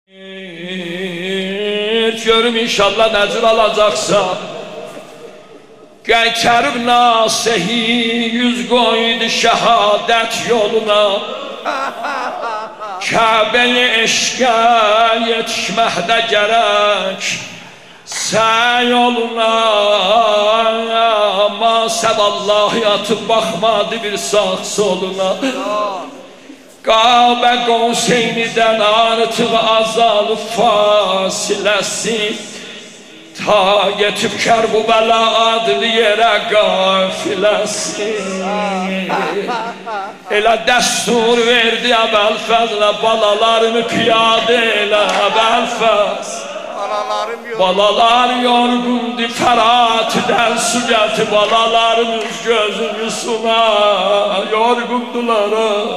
Görüm inşallah necür alacaksa Qaytarıb nasihi yüz qoydu şəhadət yoluna Kəbəyi eşqə yetişməkdə gərək Səy yoluna Amma səvallahi atıb baxmadı bir sağ soluna Qəbə Qonseynidən artıq azalıb fasiləsi Ta getib Kərbəla adlı yerə qafiləsi Elə dəstur verdi Əbəlfəzlə balalarını piyadə elə Əbəlfəz Balalar yorgundu Fəratidən su gəti balalarımız gözünü suna yorgundular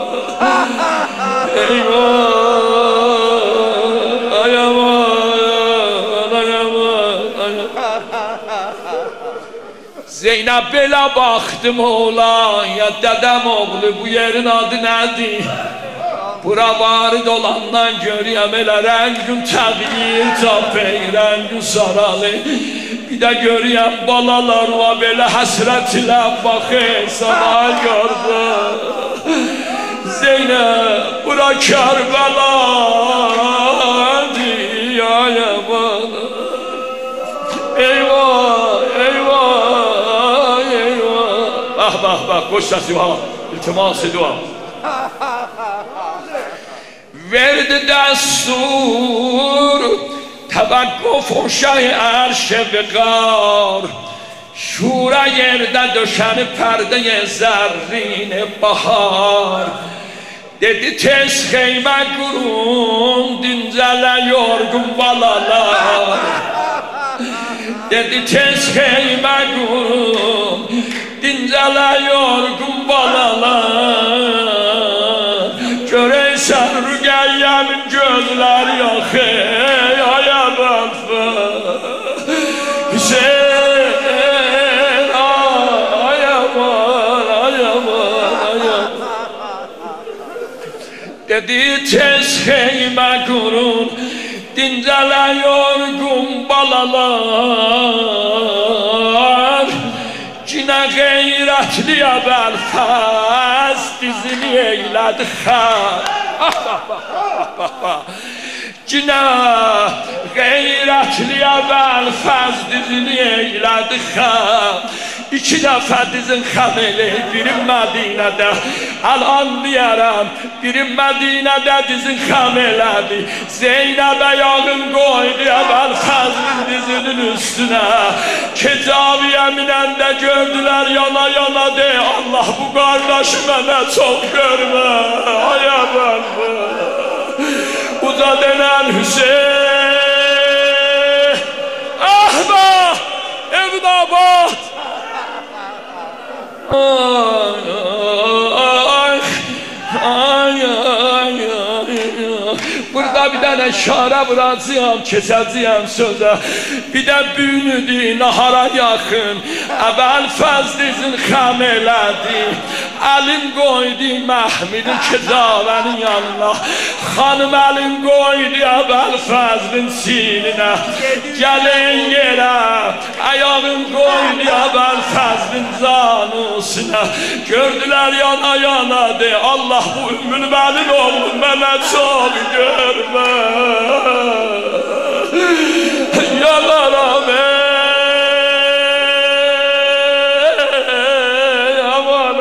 Eyvah ayaman Zeynəb belə baxdım oğlan ya dədəm oğlu bu yerin adı nədir Bura varid olandan görüyəm elə rəngün təğyir tapey, rəngün saralı Bir də görüyəm balalar var belə həsrət ilə baxır sana gördü Zeynəb bura Kərbəladır ayaman Eyvah eyvah eyvah Bax qoş səsi var iltiması dua Verdi dəstur Təvəqquf o şəh ərşə vəqar Şura yerdə döşənib pərdəyə zərrini bahar Dedi tez xeymə qurun Dincələ yorgun balalar Dedi tez xeymə qurun Dincələ yorgun balalar Görəysən Rüqəyyəmin gözləri yaxı Ayaman Hüseyin ayaman Dedi tez xeymə qurun Dincələ yorgun balalar Cinə qeyrətli Əbəlfəz Dizini eylədi xər Cinə qeyrətli Əbəlfəz Dizini eylədi xər İki dəfə dizin xəm eləyib Birim Mədinədə Əlan deyərəm Birim Mədinədə dizin xəm elədi Zeynəb ayağın qoydu Əbəlfəzin dizinin üstünə Kecaviyə minəndə gördülər yana yana de Allah bu qardaşı mənə çox görmə Ay Əbəlfəz Uca denən Hüseyin Əhbə Evin abad Burada bir dənə şara vuracağım, keçəcəyəm sözə Bir də büyünüdür, nahara yaxın Əbəlfəz dizin xəm elədi Əlin qoydu Məhmidin Kecavənin yanına Xanım əlin qoydu Əbəlfəzin sininə Gəlin yerə Ayağın qoydu Əbəlfəzin canusuna Gördülər yana yana de Allah bu ümmün bəlin oğlum mənə çox görmə Yanaram aman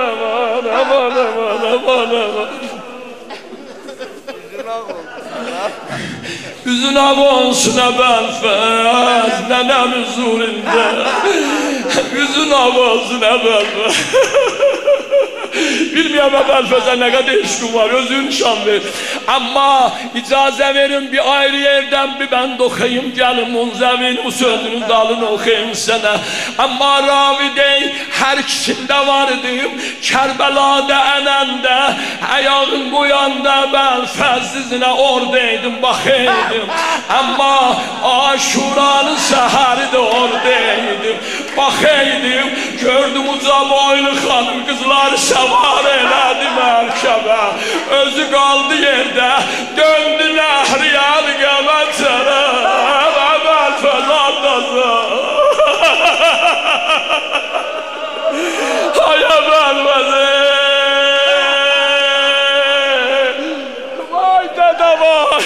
Üzün ağ olsun Əbəlfəz Nənəm huzurunda Üzün ağ olsun Əbəlfəz Bilməyəm Əbəlfəzə nə qədər eşqim var Özün şan ver Amma icazə verin bir ayrı yerdən bir bənd oxuyayım Gəlim Munzəvin bu sözünün dalını oxuyayım sənə Amma ravi dey hər ikisində vardım Kərbəlada ənəndə Ayağın qoyanda Əbəlfəz dizinə oradaydım baxaydım Amma Aşuranın səhəri də oradaydım Baxaydım gördüm uca boylu xanım qızları səvar elədi mərkəbə Özü qaldı yerdə döndü nəhriyar gəl var.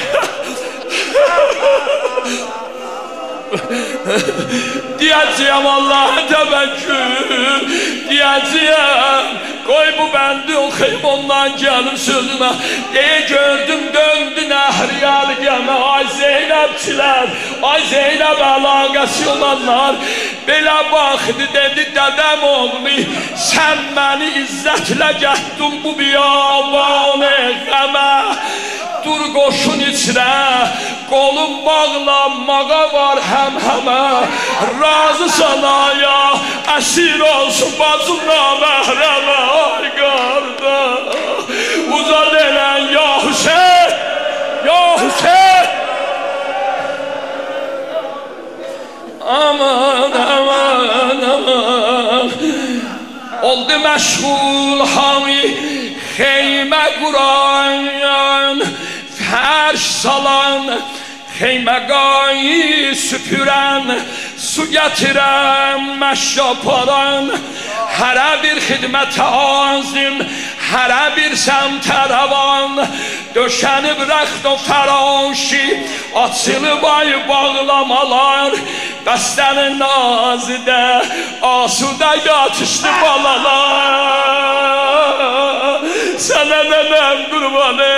Diyeceğim Allah'a tevekkül, diyeceğim koy bu bendi okuyup ondan gelim sözüme. Gördüm döndü Nəhriyəl gəmə, ay Zeynəbçilər, ay Zeynəb əlaqəsi olanlar belə baxdı dedi dədəm oğlu, sən məni izzətlə gətdin bu biyabanı qəmə. Dur qoşun içrə, qolum bağlanmağa var həm-həmə. Razı sanaya, əsir olsun bacım naməhrəmə. Ay qarda, uzad elən ya Hüseyin, ya Hüseyin. Aman, aman, aman. Oldu məşğul hami, xeymə quran, fərş salan, xeyməqayı süpürən, su gətirən, məşrab alan. Hərə bir xidmətə azim, hərə bir səmtə rəvan. Döşənib rəxt o fərişi, açılıb ay bağlamalar. Bəstənin nazidə, asudə yatışdı balalar. Sənə nənəm qurbanı.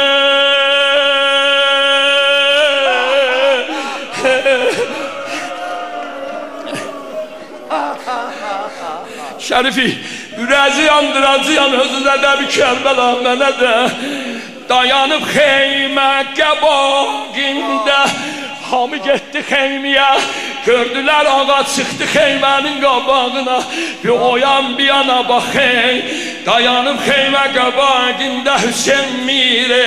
Şərifi, ürəzi yandıracağım, özünə də bir Kərbəla mənə də. Dayanıb xeymə qəbağində, hamı getdi xeymiyə. Gördülər ağa çıxdı xeymənin qabağına. Bir oyan bir yana baxey, dayanıb xeymə qabağında Hüseyin miri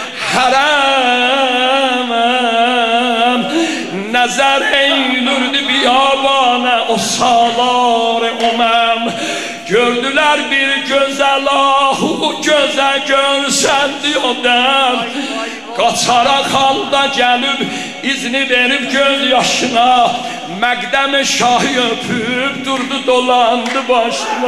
hərəməm. Nəzər eylürdü biyabana o salar uməm. Gördülər bir gözəl ahu, gözə görsəndi o dəm. Qaçaraq halda gəlib, izni verib göz yaşına. Məqdəm-i şahı öpüb, durdu dolandı başına.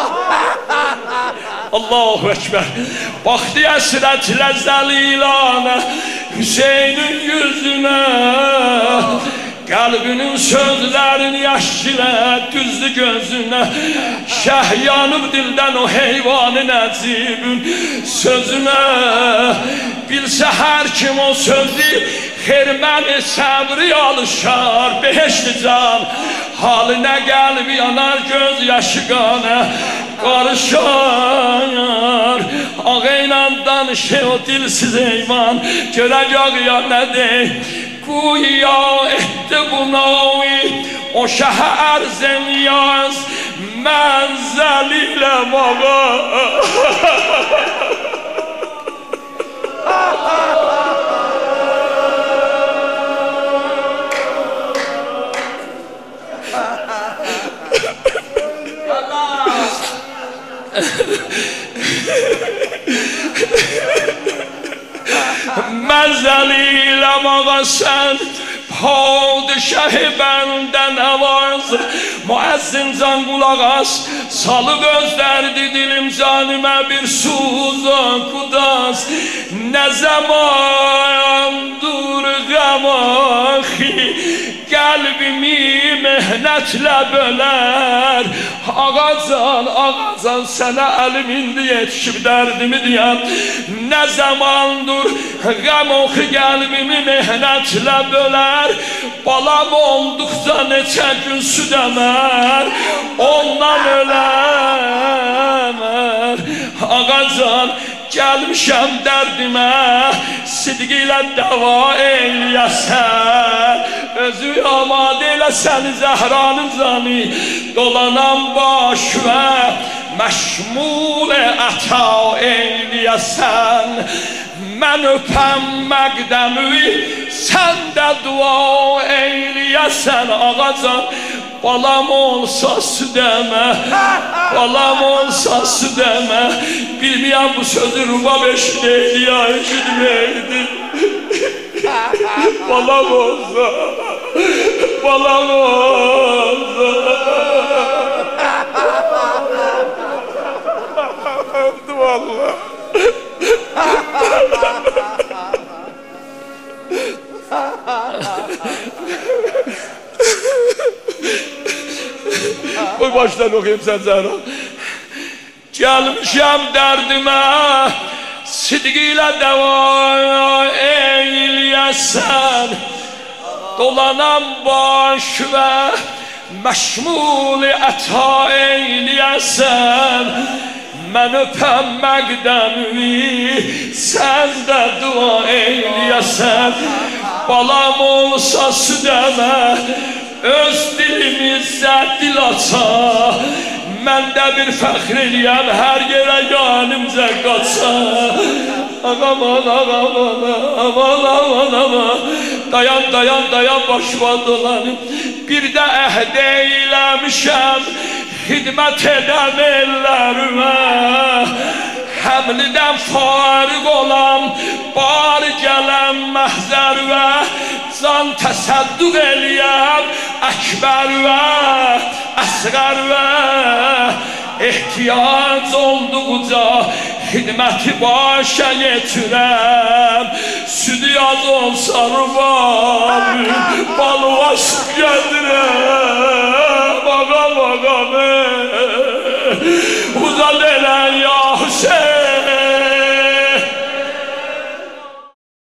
Allahu Ekber. Baxdı əsrətlə zəlilanə, Hüseynin yüzünə. Qəlbinin sözlərini yaşılə, düzdü gözünə. Şəh yanıb dildən o heyvanı nəcibin sözünə. Bilsə hər kim o sözü, xerməni səbri alışar, beheşli can. Halinə qəlbi yanar, göz yaşı qanə qarışar. Ağayla danışır o dilsiz heyvan, görəcək ya nə deyil. Güya etdi bu navi, o şəhə ərzən yaz, mənzəlilə bağa. Məzəlilə mağa sən, padişah-ı bəndə nəvaz. Müəzzin can qulaq as, salıb özlərdi dilim canimə bir suza qudas. Nə zamandır qəmaxi, qəlbimi mehnətlə bölər. Ağacan, ağacan sənə əlim indi yetişib dərdimi deyəm. Nə zamandır qəm oxu qəlbimi mehnətlə bölər. Balam olduqca neçə gün süd əmər, ondan öləmər. Ağacan, gəlmişəm dərdimə, sidq ilə dəva eyləyəsən. Özü amadə eləsən Zəhranın canı, dolanan başvə məşmul əta eyləyəsən. Mən öpəm məqdəmi, sən də dua eyləyəsən. Ağacan, balam olsa süd əmə, balam olsa süd əmə. Bilməyəm bu sözü rubab eşidəydi ya eşidməydi. Balam olsa, balam olsa. Öldü valla. Koy baştan okuyayım sen Zehra. Gelmişəm dərdimə, sidqilə dəva eyləyəsən. Dolanam baş və məşmul-i əta eyləyəsən. Mən öpəm məqdəmi, sən də dua eyləyəsən. Balam olsa südəmə, öz dilimizdə dil aça. Mən də bir fəxr eləyəm, hər yerə yanımca qaça. Aman, aman, aman, aman, aman. Dayan, dayan, dayan, başıma dolanım. Bir də əhd eyləmişəm, xidmət edəm ellərimə. Həmlidən fariq olam, bari gələm məhzərvə. Can təsəddüq eləyəm, əkbər və əsqər və. Ehtiyac olduqca xidməti başa yetirəm. Südü yaz olsa rübabı, balıvaş gəlir.